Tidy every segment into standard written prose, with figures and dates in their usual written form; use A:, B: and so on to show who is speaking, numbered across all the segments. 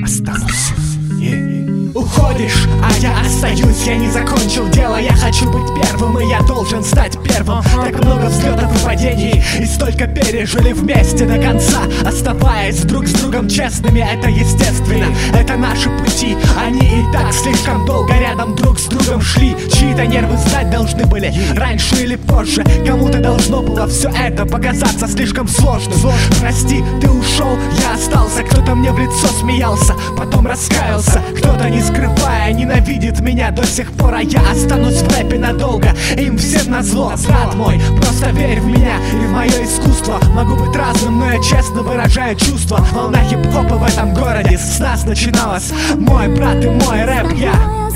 A: Останусь. Уходишь, а я остаюсь. Я не закончил дело, я хочу быть первым, и я должен стать первым. Так много взлетов и падений, и столько пережили вместе до конца, оставаясь друг с другом честными. Это естественно, это наши пути. Они и так слишком долго рядом друг с другом шли. Чьи-то нервы сдать должны были раньше или позже. Кому-то должно было все это показаться слишком сложным. Прости, ты ушел, я остался. Кто-то мне в лицо смеялся, потом раскаялся. Кто-то, не скрывая, ненавидит меня до сих пор, а я останусь в рэпе надолго. Им всем назло, брат мой, просто верь в меня и в мое искусство. Могу быть разным, но я честно выражаю чувства. Волна хип-хопа в этом городе с нас начиналась. Мой брат и мой рэп, я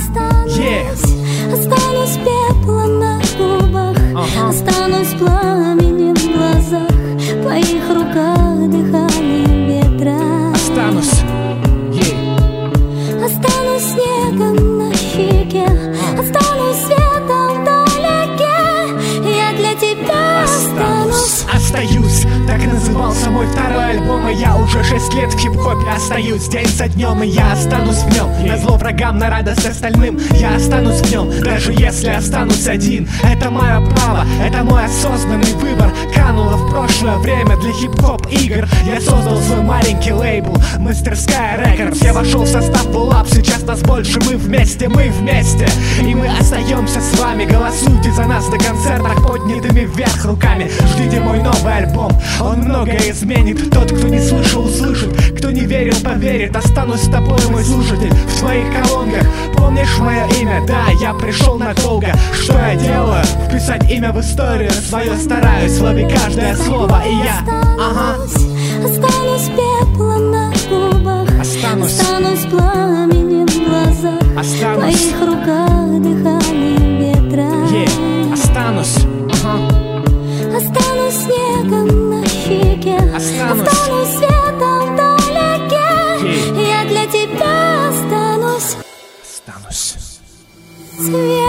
B: Останусь пеплом на губах, останусь пламенем в глазах, в твоих руках дыханием ветра.
A: Останусь
B: снегом на щеке, останусь светом вдалеке. Я для тебя
A: Остаюсь, так назывался мой второй альбом. И я уже 6 лет в хип-хопе остаюсь день за днем, и я останусь в нем. Назло врагам, на радость остальным, я останусь в нем, даже если останусь один. Это мое право, это мой осознанный выбор. Кануло в прошлое время для хип-хоп игр. Я создал свой маленький лейбл Мастерская Рекордс. Я вошел в состав Pull-Up, сейчас нас больше. Мы вместе, и мы остаемся с вами. Голосуйте за нас на концертах поднятыми вверх руками. Ждите мой новый альбом, он многое изменит. Тот, кто не слышал, услышит, кто не верил, поверит. Останусь с тобой, мой слушатель, в твоих колонках. Помнишь мое имя? Да, я пришел надолго. Что я делаю? Вписать имя в историю свою стараюсь. Лови каждое слово, и я
B: Останусь пеплом на губах, останусь пламенем в глазах, в твоих руках дыханием ветра.
A: Останусь
B: снегом на щеке, останусь светом вдалеке. Я для тебя останусь.
A: Свет